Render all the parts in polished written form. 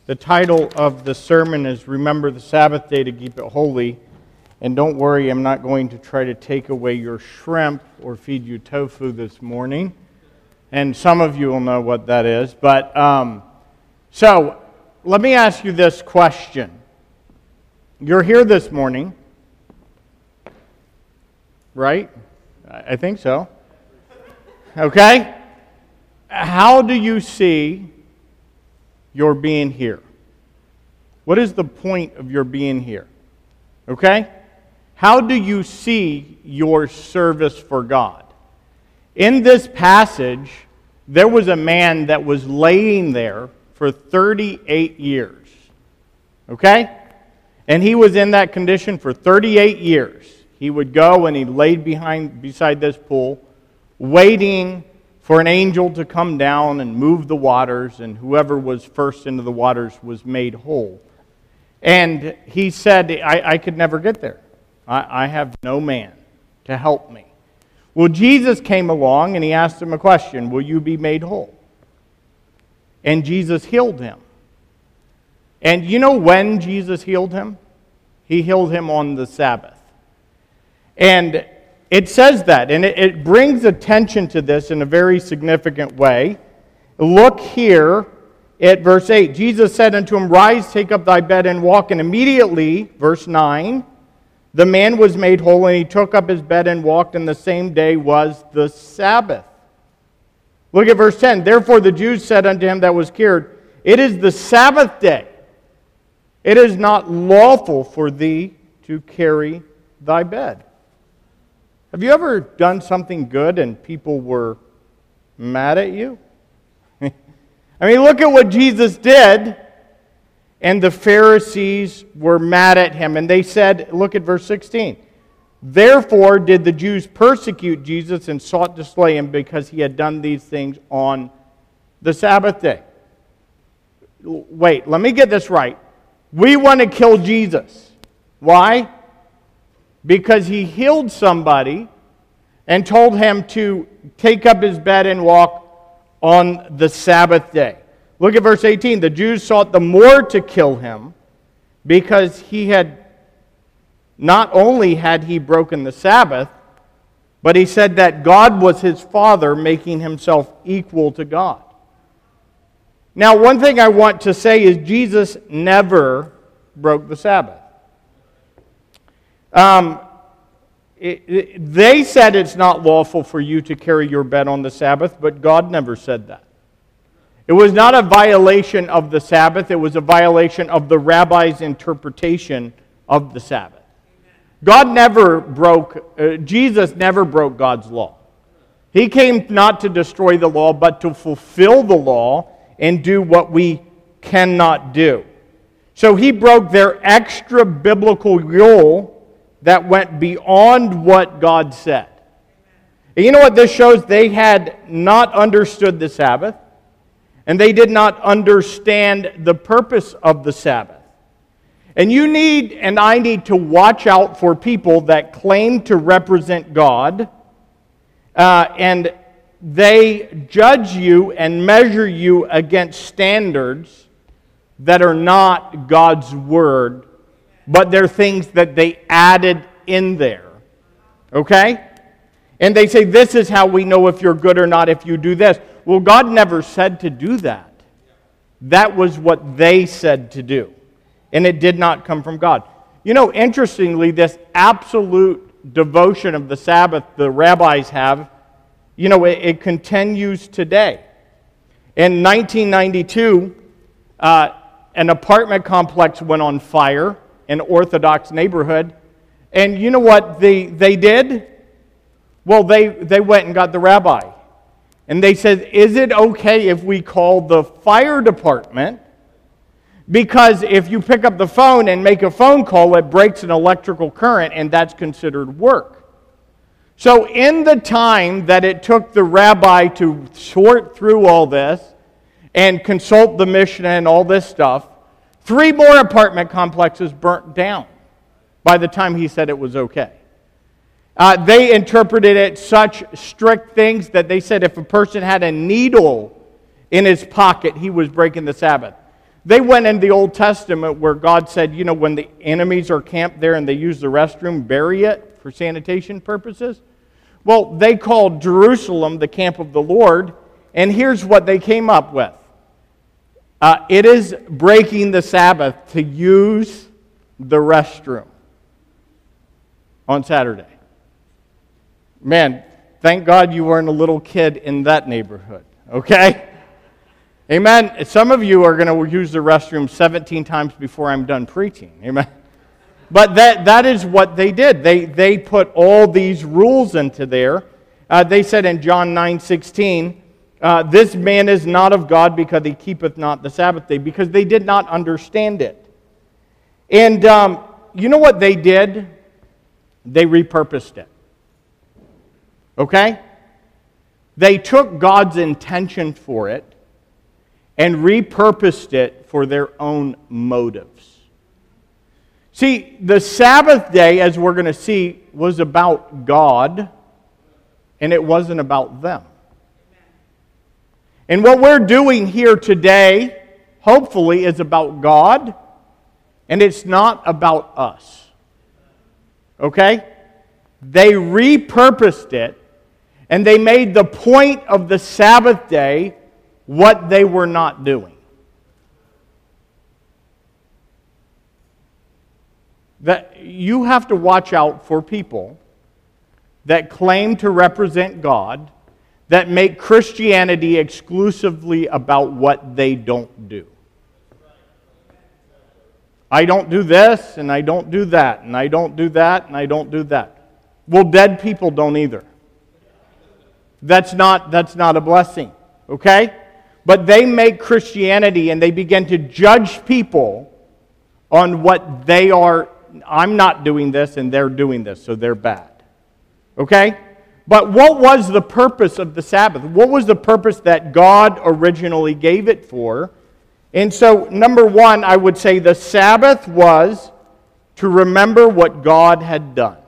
The title of the sermon is Remember the Sabbath Day to Keep It Holy. And don't worry, I'm not going to try to take away your shrimp or feed you tofu this morning. And some of you will know what that is. But so let me ask you this question. You're here this morning, right? I think so. Okay? How do you see your being here? What is the point of your being here? Okay? How do you see your service for God? In this passage, there was a man that was laying there for 38 years. Okay? And he was in that condition for 38 years. He would go and he laid beside this pool, waiting for an angel to come down and move the waters, and whoever was first into the waters was made whole. And he said, I could never get there. I have no man to help me. Well, Jesus came along and he asked him a question, will you be made whole? And Jesus healed him. And you know when Jesus healed him? He healed him on the Sabbath. And it says that, and it brings attention to this in a very significant way. Look here at verse 8. Jesus said unto him, Rise, take up thy bed and walk. And immediately, verse 9, the man was made whole, and he took up his bed and walked, and the same day was the Sabbath. Look at verse 10. Therefore the Jews said unto him that was cured, It is the Sabbath day. It is not lawful for thee to carry thy bed. Have you ever done something good and people were mad at you? I mean, look at what Jesus did, and the Pharisees were mad at him. And they said, look at verse 16. Therefore did the Jews persecute Jesus and sought to slay him because he had done these things on the Sabbath day. Wait, let me get this right. We want to kill Jesus. Why? Because he healed somebody and told him to take up his bed and walk on the Sabbath day. Look at verse 18. The Jews sought the more to kill him because he had not only had he broken the Sabbath, but he said that God was his Father, making himself equal to God. Now, one thing I want to say is Jesus never broke the Sabbath. They said it's not lawful for you to carry your bed on the Sabbath, but God never said that. It was not a violation of the Sabbath, it was a violation of the rabbi's interpretation of the Sabbath. Jesus never broke God's law. He came not to destroy the law, but to fulfill the law and do what we cannot do. So he broke their extra biblical rule that went beyond what God said. And you know what this shows? They had not understood the Sabbath, and they did not understand the purpose of the Sabbath. And you need, and I need to watch out for people that claim to represent God, and they judge you and measure you against standards that are not God's Word, but they're things that they added in there. Okay? And they say, this is how we know if you're good or not if you do this. Well, God never said to do that. That was what they said to do. And it did not come from God. You know, interestingly, this absolute devotion of the Sabbath the rabbis have, you know, it continues today. In 1992, an apartment complex went on fire in an Orthodox neighborhood. And you know what they did? Well, they went and got the rabbi. And they said, is it okay if we call the fire department? Because if you pick up the phone and make a phone call, it breaks an electrical current, and that's considered work. So in the time that it took the rabbi to sort through all this and consult the Mishnah and all this stuff, 3 more apartment complexes burnt down by the time he said it was okay. They interpreted it such strict things that they said if a person had a needle in his pocket, he was breaking the Sabbath. They went in the Old Testament where God said, when the enemies are camped there and they use the restroom, bury it for sanitation purposes. Well, they called Jerusalem the camp of the Lord, and here's what they came up with. It is breaking the Sabbath to use the restroom on Saturday. Man, thank God you weren't a little kid in that neighborhood, okay? Amen. Some of you are going to use the restroom 17 times before I'm done preaching. Amen. But that is what they did. They put all these rules into there. They said in John 9:16, this man is not of God because he keepeth not the Sabbath day, because they did not understand it. And you know what they did? They repurposed it. Okay? They took God's intention for it and repurposed it for their own motives. See, the Sabbath day, as we're going to see, was about God, and it wasn't about them. And what we're doing here today, hopefully, is about God, and it's not about us. Okay? They repurposed it, and they made the point of the Sabbath day what they were not doing. That you have to watch out for people that claim to represent God, that make Christianity exclusively about what they don't do. I don't do this, and I don't do that, and I don't do that, and I don't do that. Well, dead people don't either. That's not a blessing, okay? But they make Christianity and they begin to judge people on what they are. I'm not doing this and they're doing this, so they're bad. Okay? But what was the purpose of the Sabbath? What was the purpose that God originally gave it for? And so, number one, I would say the Sabbath was to remember what God had done.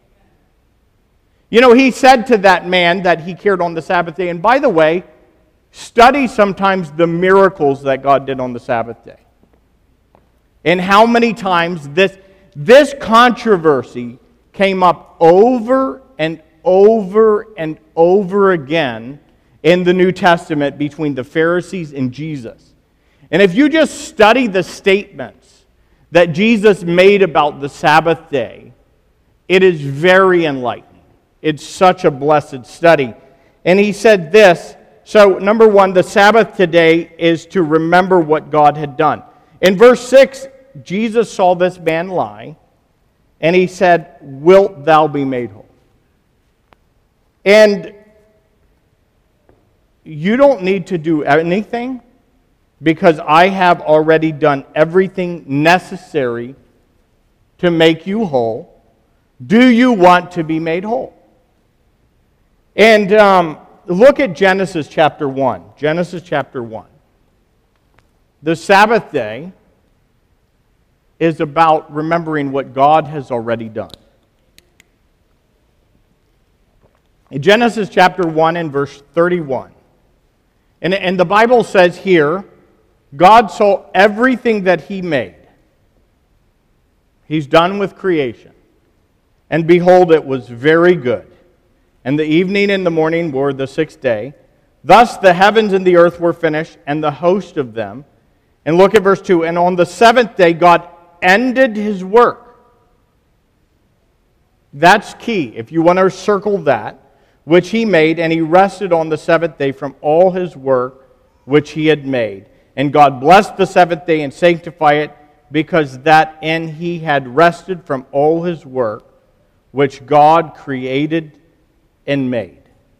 He said to that man that he cared on the Sabbath day, and by the way, study sometimes the miracles that God did on the Sabbath day. And how many times this controversy came up over and over and over again in the New Testament between the Pharisees and Jesus. And if you just study the statements that Jesus made about the Sabbath day, it is very enlightening. It's such a blessed study. And he said this. So, number one, the Sabbath today is to remember what God had done. In verse 6, Jesus saw this man lie, and he said, "Wilt thou be made whole?" And you don't need to do anything, because I have already done everything necessary to make you whole. Do you want to be made whole? And look at Genesis chapter 1. Genesis chapter 1. The Sabbath day is about remembering what God has already done. In Genesis chapter 1 and verse 31. And the Bible says here, God saw everything that He made. He's done with creation. And behold, it was very good. And the evening and the morning were the sixth day. Thus the heavens and the earth were finished, and the host of them. And look at verse 2. And on the seventh day, God ended His work. That's key. If you want to circle that, which He made, and He rested on the seventh day from all His work which He had made. And God blessed the seventh day and sanctified it, because that in He had rested from all His work which God created and made.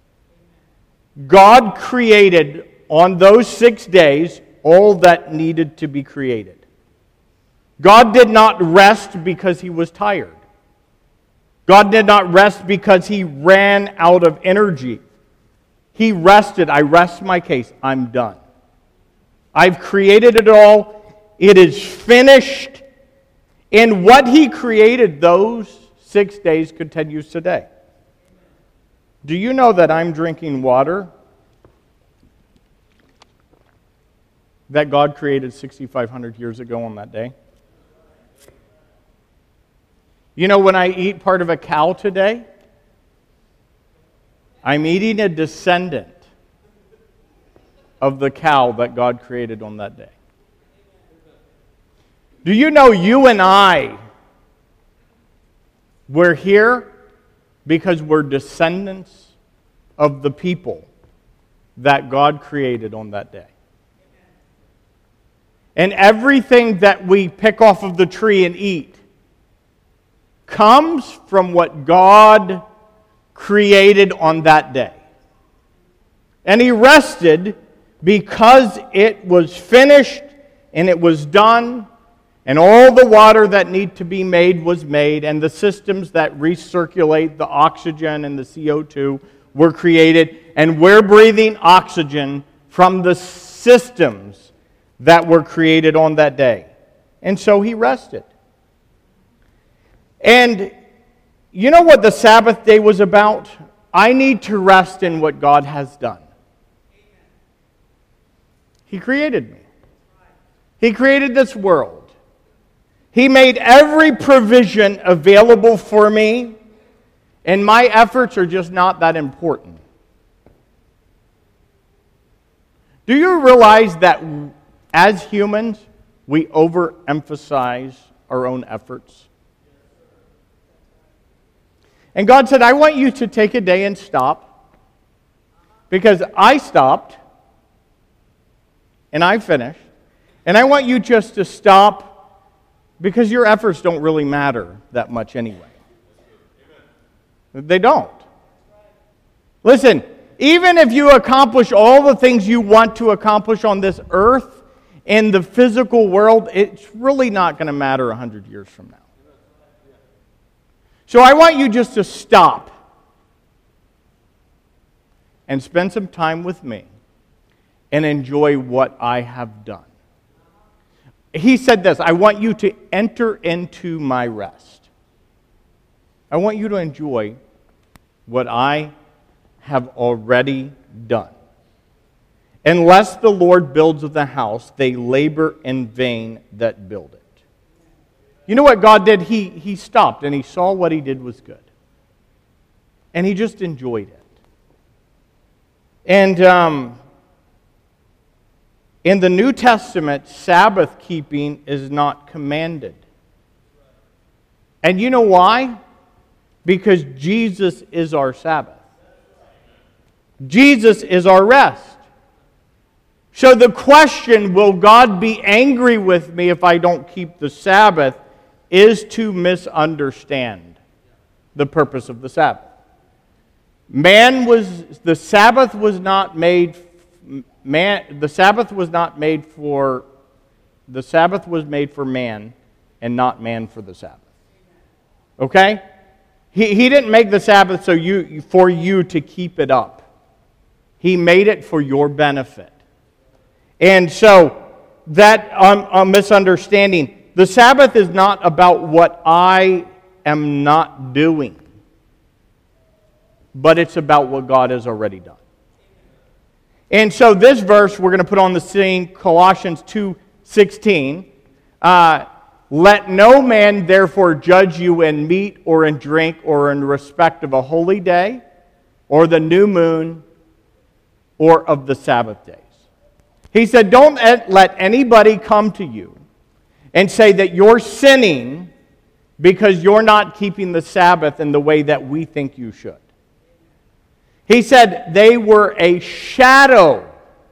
God created on those 6 days all that needed to be created. God did not rest because He was tired. God did not rest because He ran out of energy. He rested. I rest my case. I'm done. I've created it all. It is finished. And what He created those 6 days continues today. Do you know that I'm drinking water that God created 6,500 years ago on that day? You know, when I eat part of a cow today, I'm eating a descendant of the cow that God created on that day. Do you know you and I, we're here because we're descendants of the people that God created on that day. And everything that we pick off of the tree and eat comes from what God created on that day. And He rested because it was finished and it was done, and all the water that needed to be made was made, and the systems that recirculate the oxygen and the CO2 were created, and we're breathing oxygen from the systems that were created on that day. And so He rested. And you know what the Sabbath day was about? I need to rest in what God has done. He created me. He created this world. He made every provision available for me, and my efforts are just not that important. Do you realize that as humans, we overemphasize our own efforts? And God said, I want you to take a day and stop, because I stopped, and I finished, and I want you just to stop, because your efforts don't really matter that much anyway. They don't. Listen, even if you accomplish all the things you want to accomplish on this earth, in the physical world, it's really not going to matter 100 years from now. So I want you just to stop and spend some time with me and enjoy what I have done. He said this, I want you to enter into my rest. I want you to enjoy what I have already done. Unless the Lord builds the house, they labor in vain that build it. You know what God did? He stopped and He saw what He did was good. And He just enjoyed it. And in the New Testament, Sabbath keeping is not commanded. And you know why? Because Jesus is our Sabbath. Jesus is our rest. So the question, will God be angry with me if I don't keep the Sabbath, is to misunderstand the purpose of the Sabbath. The Sabbath was not made for man, and not man for the Sabbath. Okay? He didn't make the Sabbath for you to keep it up. He made it for your benefit. And so, that a misunderstanding. The Sabbath is not about what I am not doing, but it's about what God has already done. And so this verse we're going to put on the scene, Colossians 2:16. Let no man therefore judge you in meat or in drink or in respect of a holy day or the new moon or of the Sabbath days. He said, don't let anybody come to you and say that you're sinning because you're not keeping the Sabbath in the way that we think you should. He said they were a shadow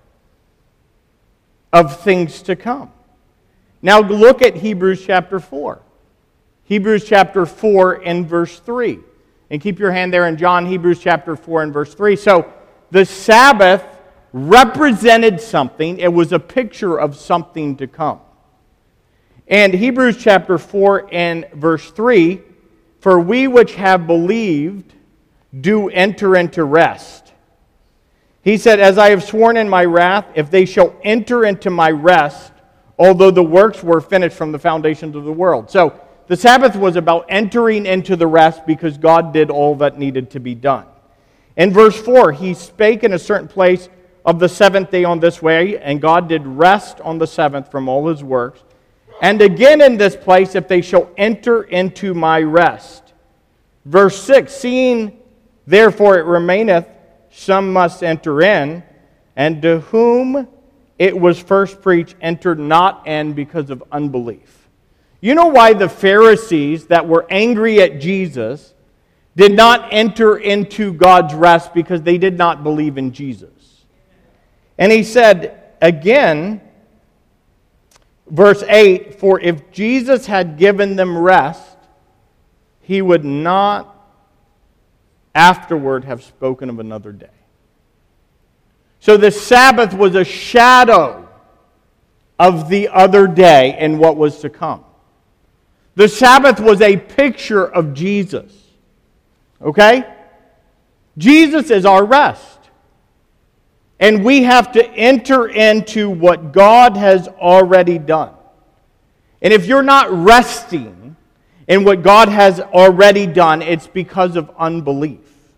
of things to come. Now look at Hebrews chapter 4. Hebrews chapter 4 and verse 3. And keep your hand there in John, Hebrews chapter 4 and verse 3. So the Sabbath represented something. It was a picture of something to come. And Hebrews chapter 4 and verse 3, for we which have believed do enter into rest. He said, as I have sworn in my wrath, if they shall enter into my rest, although the works were finished from the foundations of the world. So the Sabbath was about entering into the rest because God did all that needed to be done. In verse 4, he spake in a certain place of the seventh day on this way, and God did rest on the seventh from all his works. And again in this place, if they shall enter into my rest. Verse 6, seeing therefore it remaineth, some must enter in, and to whom it was first preached entered not in because of unbelief. You know why the Pharisees that were angry at Jesus did not enter into God's rest? Because they did not believe in Jesus. And he said again, verse 8, for if Jesus had given them rest, he would not afterward have spoken of another day. So the Sabbath was a shadow of the other day and what was to come. The Sabbath was a picture of Jesus. Okay? Jesus is our rest. And we have to enter into what God has already done. And if you're not resting in what God has already done, it's because of unbelief.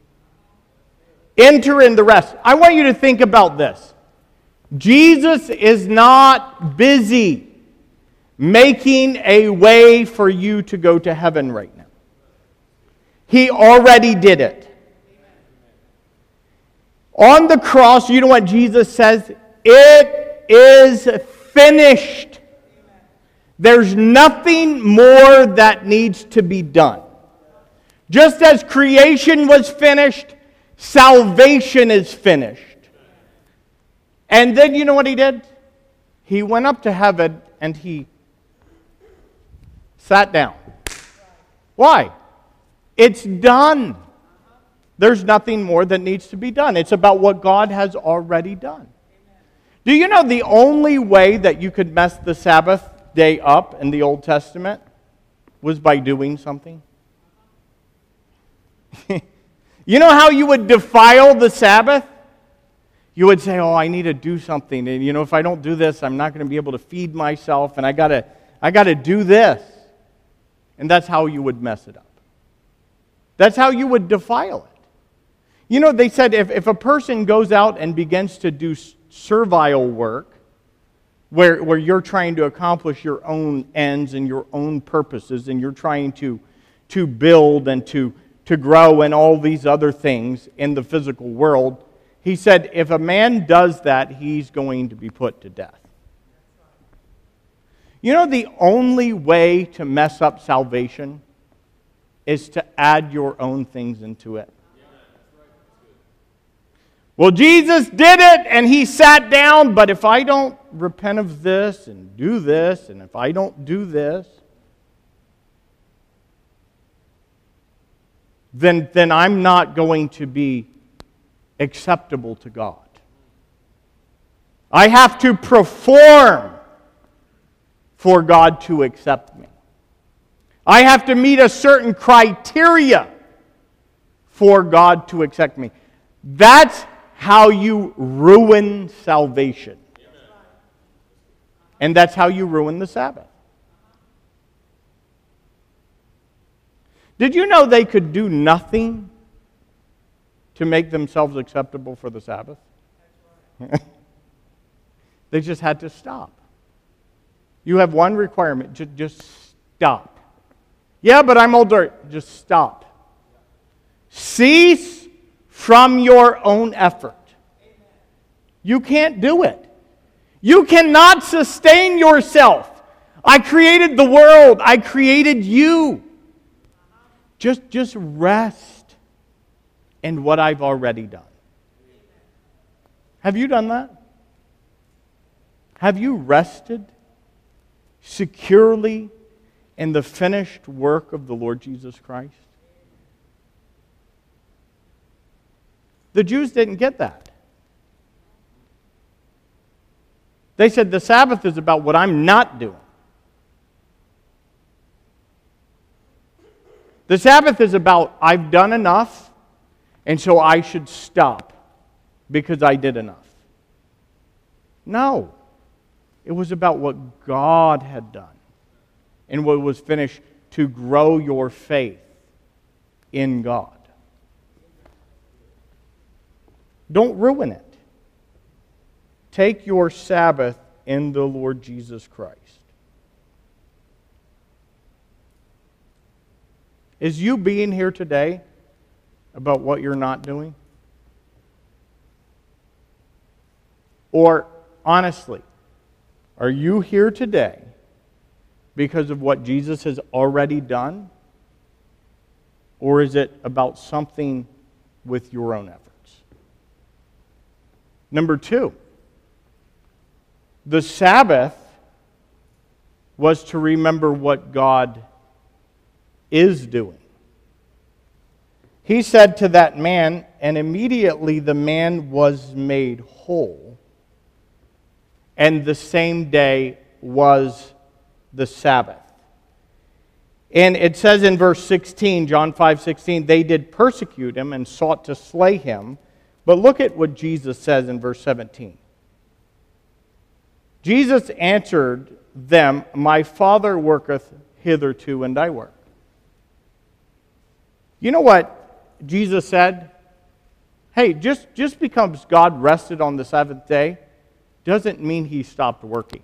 Enter in the rest. I want you to think about this. Jesus is not busy making a way for you to go to heaven right now. He already did it. On the cross, you know what Jesus says? It is finished. There's nothing more that needs to be done. Just as creation was finished, salvation is finished. And then you know what he did? He went up to heaven and he sat down. Why? It's done. There's nothing more that needs to be done. It's about what God has already done. Do you know the only way that you could mess the Sabbath day up in the Old Testament was by doing something? You know how you would defile the Sabbath? You would say, oh, I need to do something. And if I don't do this, I'm not going to be able to feed myself. And I got to do this. And that's how you would mess it up. That's how you would defile it. They said if a person goes out and begins to do servile work, where you're trying to accomplish your own ends and your own purposes, and you're trying to build and to grow and all these other things in the physical world, he said if a man does that, he's going to be put to death. The only way to mess up salvation is to add your own things into it. Well, Jesus did it and he sat down, but if I don't repent of this and do this, and if I don't do this, then I'm not going to be acceptable to God. I have to perform for God to accept me. I have to meet a certain criteria for God to accept me. That's how you ruin salvation. And that's how you ruin the Sabbath. Did you know they could do nothing to make themselves acceptable for the Sabbath? They just had to stop. You have one requirement, just stop. Yeah, but I'm older. Just stop. Cease from your own effort. You can't do it. You cannot sustain yourself. I created the world. I created you. Just rest in what I've already done. Have you done that? Have you rested securely in the finished work of the Lord Jesus Christ? The Jews didn't get that. They said the Sabbath is about what I'm not doing. The Sabbath is about I've done enough, and so I should stop because I did enough. No. It was about what God had done and what was finished to grow your faith in God. Don't ruin it. take your Sabbath in the Lord Jesus Christ. Is you being here today about what you're not doing? Or, honestly, are you here today because of what Jesus has already done? Or is it about something with your own efforts? Number 2, the Sabbath was to remember what God is doing. He said to that man, and immediately the man was made whole, and the same day was the Sabbath. And it says in verse 16, John 5:16, they did persecute him and sought to slay him. But look at what Jesus says in verse 17. Jesus answered them, my Father worketh hitherto, and I work. You know what Jesus said? Hey, just because God rested on the seventh day doesn't mean he stopped working.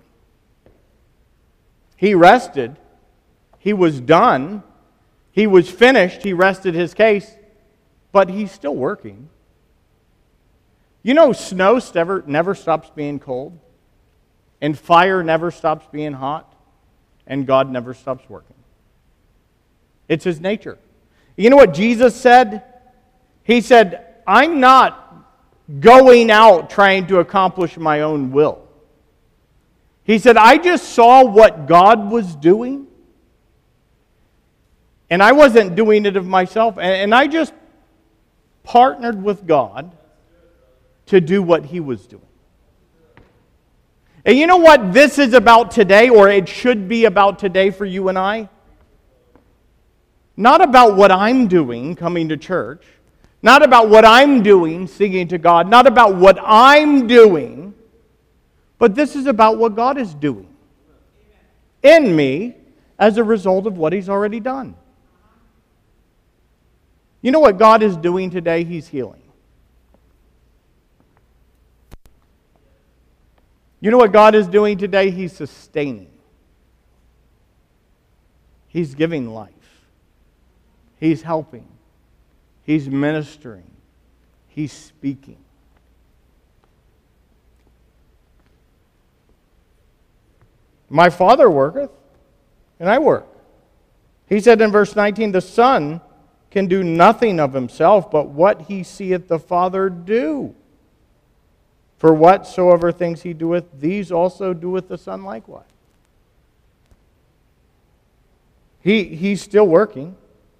He rested. He was done. He was finished. He rested his case. But he's still working. You know, snow never stops being cold. And fire never stops being hot. And God never stops working. It's his nature. You know what Jesus said? He said, I'm not going out trying to accomplish my own will. He said, I just saw what God was doing. And I wasn't doing it of myself. And I just partnered with God to do what he was doing. And you know what this is about today, or it should be about today for you and I? Not about what I'm doing coming to church. Not about what I'm doing singing to God. Not about what I'm doing. But this is about what God is doing in me as a result of what he's already done. You know what God is doing today? He's healing. You know what God is doing today? He's sustaining. He's giving life. He's helping. He's ministering. He's speaking. My Father worketh, and I work. He said in verse 19, the Son can do nothing of himself, but what he seeth the Father do. For whatsoever things he doeth, these also doeth the Son likewise. He's still working.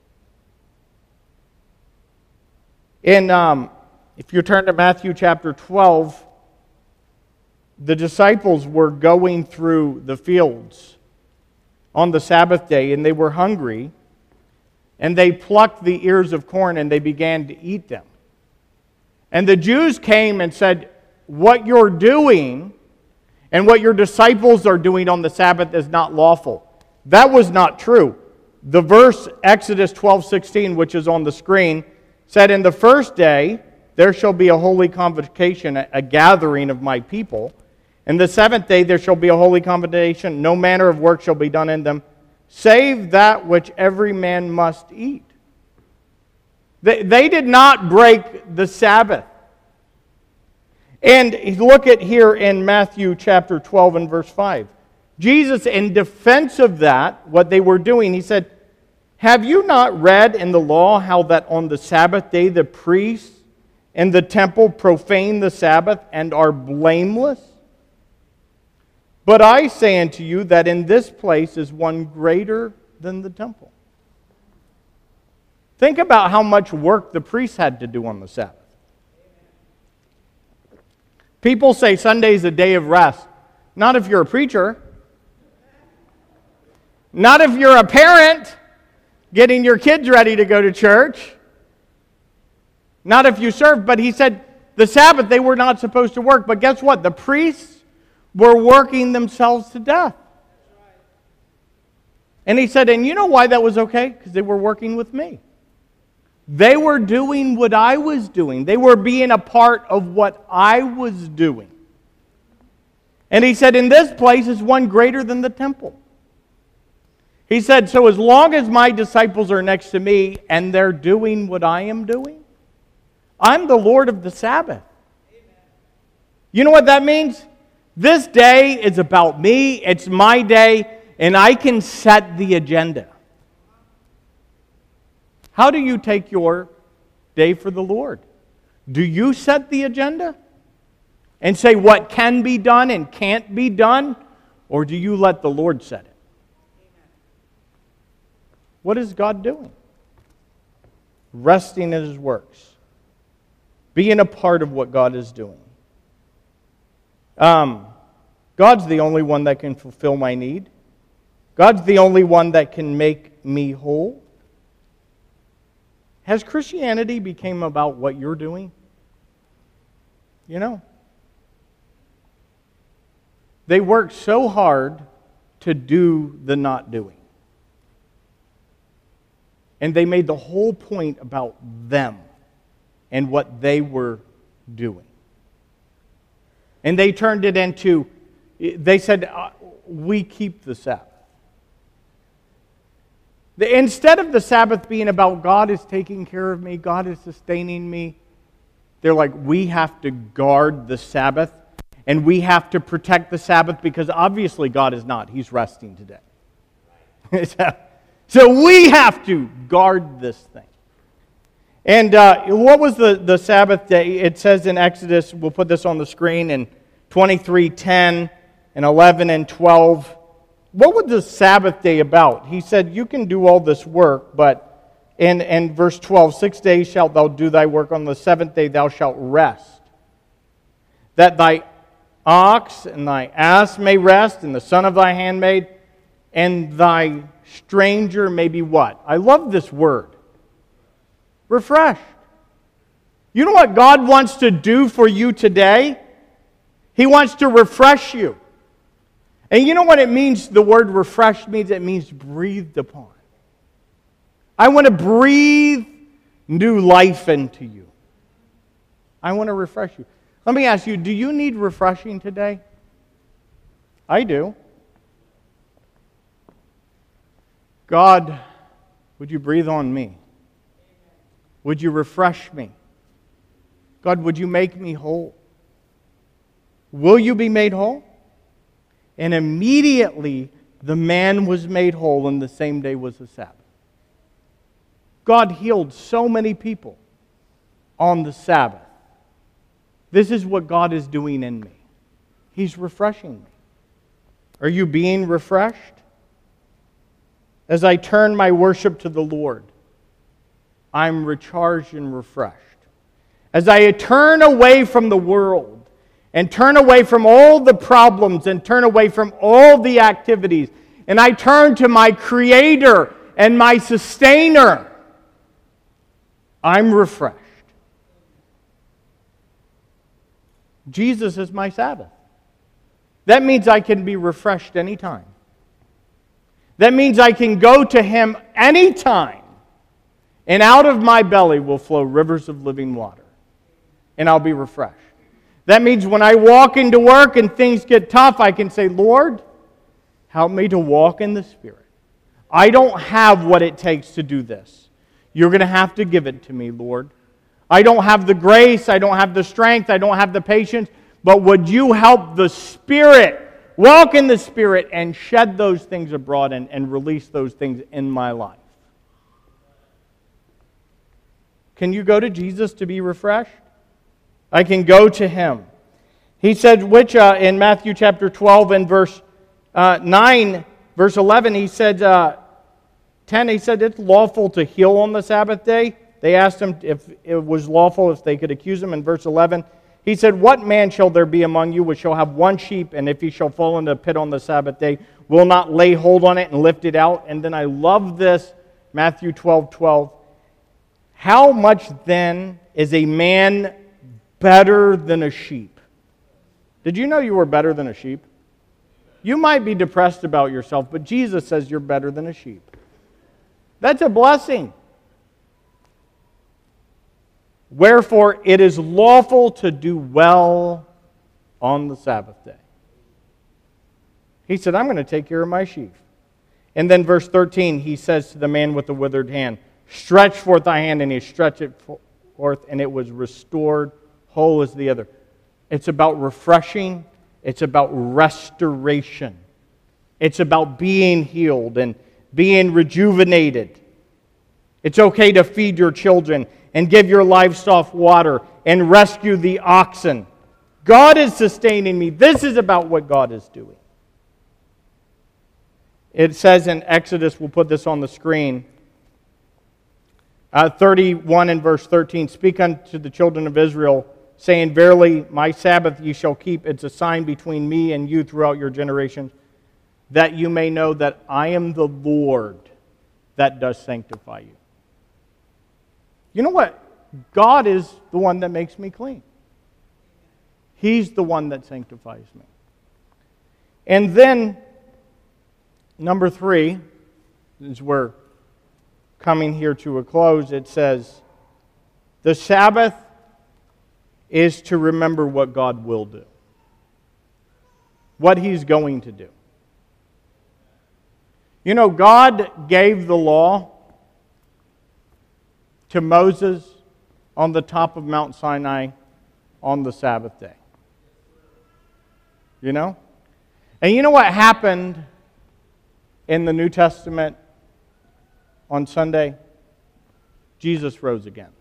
And if you turn to Matthew chapter 12, the disciples were going through the fields on the Sabbath day, and they were hungry, and they plucked the ears of corn, and they began to eat them. And the Jews came and said, what you're doing and what your disciples are doing on the Sabbath is not lawful. That was not true. The verse Exodus 12:16, which is on the screen, said, in the first day there shall be a holy convocation, a gathering of my people. And the seventh day there shall be a holy convocation, no manner of work shall be done in them, save that which every man must eat. They did not break the Sabbath. And look at here in Matthew chapter 12 and verse 5. Jesus, in defense of that, what they were doing, he said, have you not read in the law how that on the Sabbath day the priests in the temple profane the Sabbath and are blameless? But I say unto you that in this place is one greater than the temple. Think about how much work the priests had to do on the Sabbath. People say Sunday's a day of rest. Not if you're a preacher. Not if you're a parent getting your kids ready to go to church. Not if you serve. But he said the Sabbath they were not supposed to work. But guess what? The priests were working themselves to death. And he said, and you know why that was okay? Because they were working with me. They were doing what I was doing. They were being a part of what I was doing. And he said, in this place is one greater than the temple. He said, so as long as my disciples are next to me and they're doing what I am doing, I'm the Lord of the Sabbath. You know what that means? This day is about me, it's my day, and I can set the agenda. How do you take your day for the Lord? Do you set the agenda and say what can be done and can't be done? Or do you let the Lord set it? What is God doing? Resting in His works. Being a part of what God is doing. God's the only one that can fulfill my need. God's the only one that can make me whole. Has Christianity become about what you're doing? You know, they work so hard to do the not doing. And they made the whole point about them and what they were doing. And they turned it into, they said, we keep the Sabbath. Instead of the Sabbath being about God is taking care of me, God is sustaining me, they're like, we have to guard the Sabbath and we have to protect the Sabbath because obviously God is not. He's resting today. So we have to guard this thing. And what was the Sabbath day? It says in Exodus, we'll put this on the screen, in 23:10 and 11 and 12. What was the Sabbath day about? He said, you can do all this work, but in verse 12, 6 days shalt thou do thy work, on the seventh day thou shalt rest. That thy ox and thy ass may rest, and the son of thy handmaid, and thy stranger may be what? I love this word. Refreshed. You know what God wants to do for you today? He wants to refresh you. And you know what it means? The word refreshed means it means breathed upon. I want to breathe new life into you. I want to refresh you. Let me ask you, do you need refreshing today? I do. God, would you breathe on me? Would you refresh me? God, would you make me whole? Will you be made whole? And immediately the man was made whole, and the same day was the Sabbath. God healed so many people on the Sabbath. This is what God is doing in me. He's refreshing me. Are you being refreshed? As I turn my worship to the Lord, I'm recharged and refreshed. As I turn away from the world and turn away from all the problems and turn away from all the activities, and I turn to my Creator and my Sustainer, I'm refreshed. Jesus is my Sabbath. That means I can be refreshed anytime. That means I can go to Him anytime, and out of my belly will flow rivers of living water, and I'll be refreshed. That means when I walk into work and things get tough, I can say, Lord, help me to walk in the Spirit. I don't have what it takes to do this. You're going to have to give it to me, Lord. I don't have the grace, I don't have the strength, I don't have the patience, but would you help the Spirit walk in the Spirit and shed those things abroad and release those things in my life? Can you go to Jesus to be refreshed? I can go to Him. He said, which in Matthew chapter 12 and verse 9, verse 11, he said, 10, he said, it's lawful to heal on the Sabbath day. They asked him if it was lawful, if they could accuse him. In verse 11, he said, what man shall there be among you which shall have one sheep, and if he shall fall into a pit on the Sabbath day, will not lay hold on it and lift it out? And then I love this, Matthew 12:12. How much then is a man better than a sheep? Did you know you were better than a sheep? You might be depressed about yourself, but Jesus says you're better than a sheep. That's a blessing. Wherefore, it is lawful to do well on the Sabbath day. He said, I'm going to take care of my sheep. And then verse 13, he says to the man with the withered hand, stretch forth thy hand, and he stretched it forth, and it was restored whole as the other. It's about refreshing. It's about restoration. It's about being healed and being rejuvenated. It's okay to feed your children and give your livestock water and rescue the oxen. God is sustaining me. This is about what God is doing. It says in Exodus, we'll put this on the screen, 31 and verse 13, speak unto the children of Israel, saying, verily, my Sabbath ye shall keep. It's a sign between me and you throughout your generations, that you may know that I am the Lord that does sanctify you. You know what? God is the one that makes me clean. He's the one that sanctifies me. And then, number 3, as we're coming here to a close, it says, the Sabbath is to remember what God will do, what He's going to do. You know, God gave the law to Moses on the top of Mount Sinai on the Sabbath day. You know? And you know what happened in the New Testament on Sunday? Jesus rose again.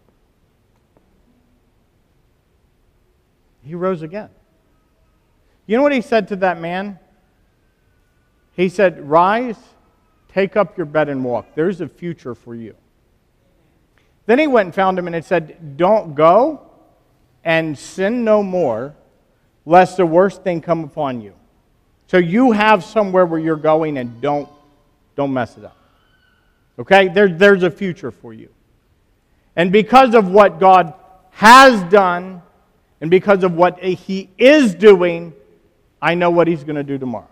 He rose again. You know what He said to that man? He said, rise, take up your bed and walk. There's a future for you. Then He went and found him and it said, don't go and sin no more, lest the worst thing come upon you. So you have somewhere where you're going, and don't mess it up. Okay? There's a future for you. And because of what God has done, and because of what He is doing, I know what He's going to do tomorrow.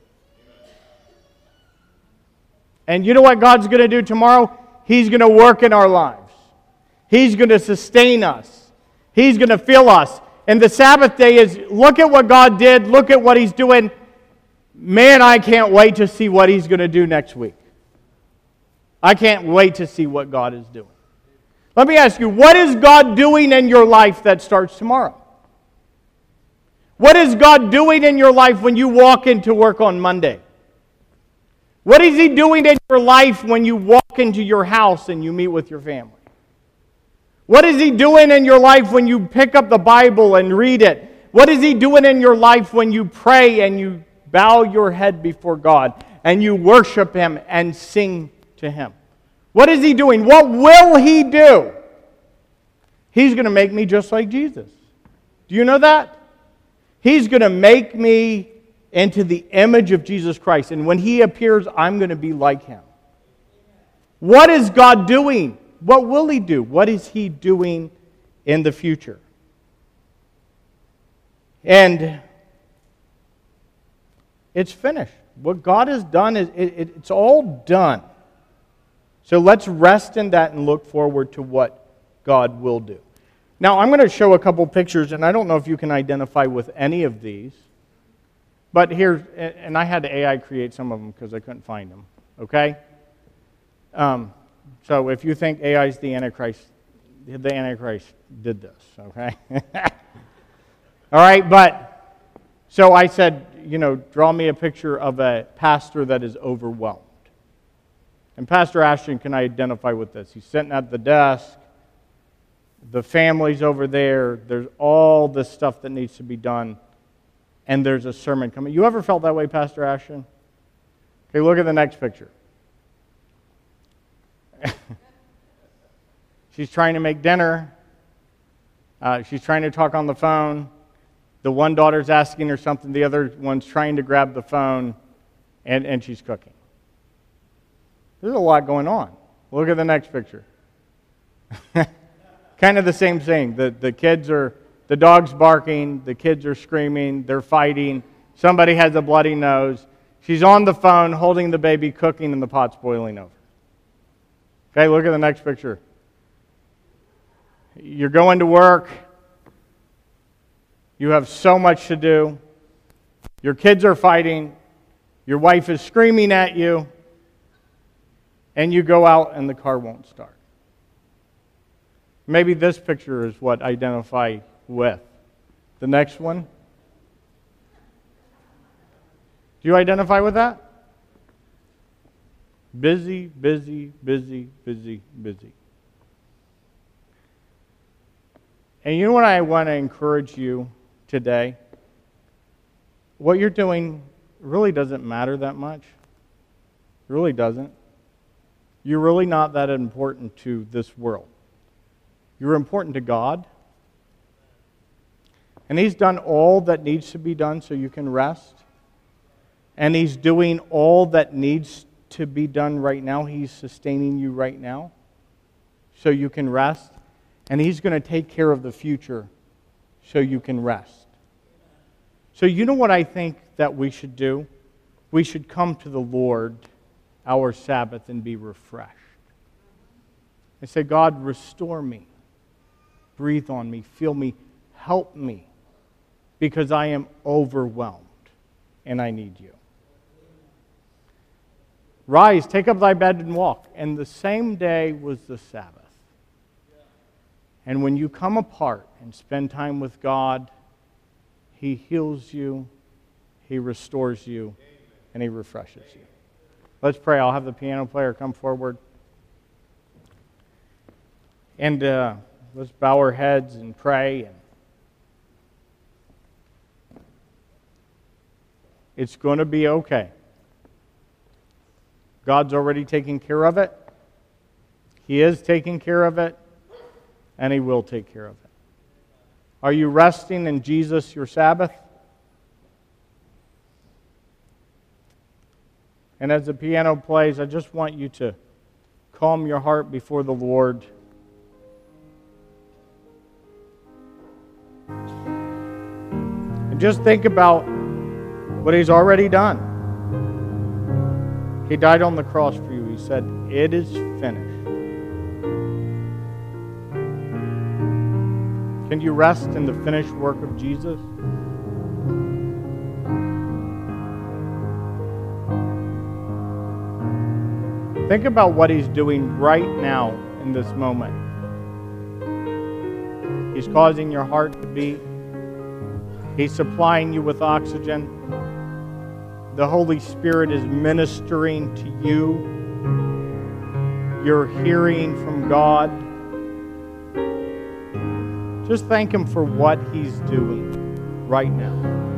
And you know what God's going to do tomorrow? He's going to work in our lives. He's going to sustain us. He's going to fill us. And the Sabbath day is, look at what God did. Look at what He's doing. Man, I can't wait to see what He's going to do next week. I can't wait to see what God is doing. Let me ask you, what is God doing in your life that starts tomorrow? What is God doing in your life when you walk into work on Monday? What is He doing in your life when you walk into your house and you meet with your family? What is He doing in your life when you pick up the Bible and read it? What is He doing in your life when you pray and you bow your head before God and you worship Him and sing to Him? What is He doing? What will He do? He's going to make me just like Jesus. Do you know that? He's going to make me into the image of Jesus Christ. And when He appears, I'm going to be like Him. What is God doing? What will He do? What is He doing in the future? And it's finished. What God has done, it's all done. So let's rest in that and look forward to what God will do. Now, I'm going to show a couple pictures, and I don't know if you can identify with any of these. But here, and I had AI create some of them because I couldn't find them. Okay? So if you think AI is the Antichrist did this. Okay? All right, but so I said, draw me a picture of a pastor that is overwhelmed. And Pastor Ashton can identify with this. He's sitting at the desk. The family's over there. There's all this stuff that needs to be done. And there's a sermon coming. You ever felt that way, Pastor Ashton? Okay, look at the next picture. She's trying to make dinner. She's trying to talk on the phone. The one daughter's asking her something. The other one's trying to grab the phone. And she's cooking. There's a lot going on. Look at the next picture. Kind of the same thing. The dog's barking, the kids are screaming, they're fighting, somebody has a bloody nose, she's on the phone holding the baby, cooking, and the pot's boiling over. Okay, look at the next picture. You're going to work, you have so much to do, your kids are fighting, Your wife is screaming at you, and you go out and the car won't start. Maybe this picture is what I identify with. The next one. Do you identify with that? Busy, busy, busy, busy, busy. And you know what I want to encourage you today? What you're doing really doesn't matter that much. It really doesn't. You're really not that important to this world. You're important to God. And He's done all that needs to be done so you can rest. And He's doing all that needs to be done right now. He's sustaining you right now so you can rest. And He's going to take care of the future so you can rest. So you know what I think that we should do? We should come to the Lord, our Sabbath, and be refreshed. And say, God, restore me. Breathe on me. Fill me. Help me. Because I am overwhelmed and I need you. Rise, take up thy bed and walk. And the same day was the Sabbath. And when you come apart and spend time with God, He heals you, He restores you, and He refreshes you. Let's pray. I'll have the piano player come forward. And let's bow our heads and pray. And it's going to be okay. God's already taking care of it. He is taking care of it. And He will take care of it. Are you resting in Jesus, your Sabbath? And as the piano plays, I just want you to calm your heart before the Lord. And just think about what He's already done. He died on the cross for you. He said, "It is finished." Can you rest in the finished work of Jesus? Think about what He's doing right now in this moment. He's causing your heart to beat. He's supplying you with oxygen. The Holy Spirit is ministering to you. You're hearing from God. Just thank Him for what He's doing right now.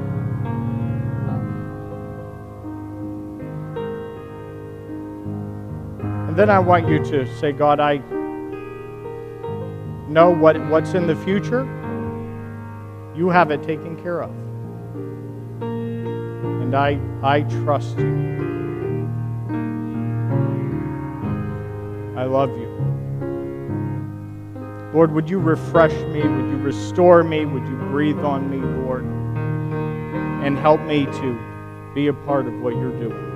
And then I want you to say, God, I know what's in the future. You have it taken care of. And I trust you. I love you. Lord, would you refresh me? Would you restore me? Would you breathe on me, Lord? And help me to be a part of what you're doing.